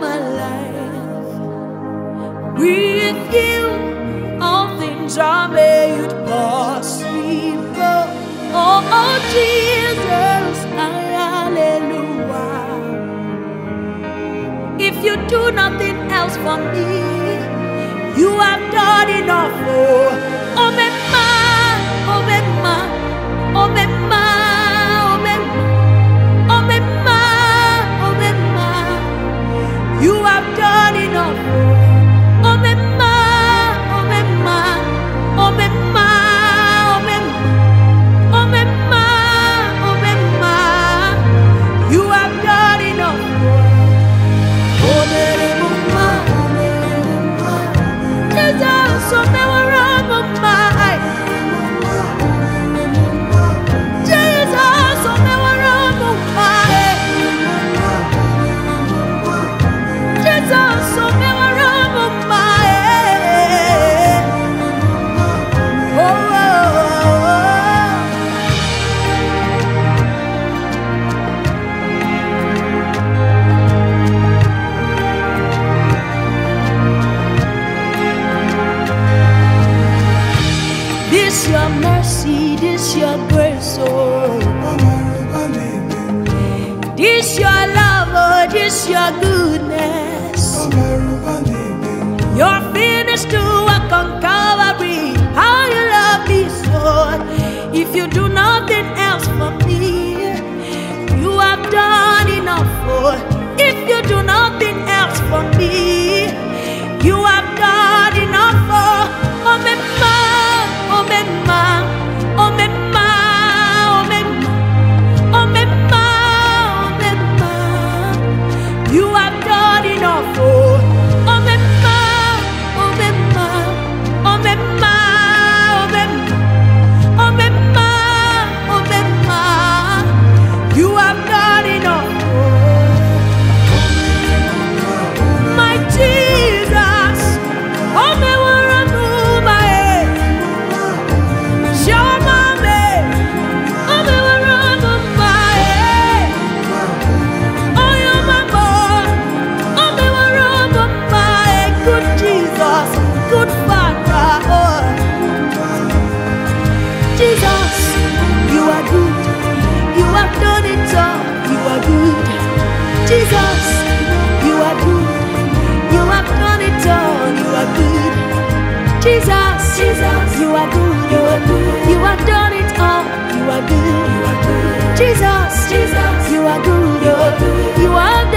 my life. With you, all things are made possible. Oh, oh Jesus, hallelujah. If you do nothing else for me, you have done enough. Oh, Mema, oh, Mema, oh, Mema, oh, Mema, oh, Mema, oh, Mema. You have done enough. Oh, Mema, oh, Mema, oh, Mema, oh, Mema, oh, Mema, oh, Mema. You have done enough. Oh, Mema, Jesus, oh, Mema. This your mercy, this your grace, oh. This your love, oh, this your goodness. Your finished to work on Calvary. How you love me so. If you do nothing else for me, you have done enough. Oh. If you do nothing else for me, you have done enough. Oh, oh, Mema. Oh, Mema, oh, Mema, oh, Mema, oh, Mema, oh, Mema. You have done enough. Oh, oh, Mema, oh, Mema, oh, Mema, oh, Mema, oh, Mema, oh, Mema. You have done enough. My Jesus, oh, Mema. Jesus, you are good. You have done it all. You are good. Jesus, you are good. You have done it all. You are good. Jesus, Jesus, you are good. You are good. You have done it all. You are good. You are good. Jesus, Jesus, you are good. You are good. You are